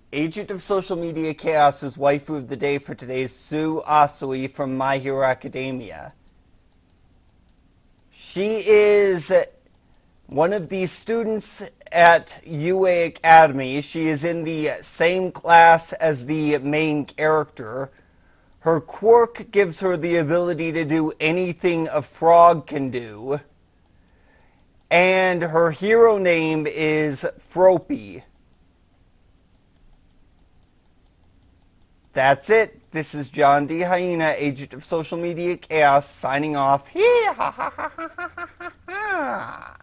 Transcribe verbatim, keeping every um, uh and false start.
Agent of Social Media Chaos's waifu of the day for today is Sue Asui from My Hero Academia. She is one of the students at U A Academy. She is in the same class as the main character. Her quirk gives her the ability to do anything a frog can do. And her hero name is Froppy. That's it. This is John D. Hyena, Agent of Social Media Chaos, signing off. Hee ha ha ha ha ha ha.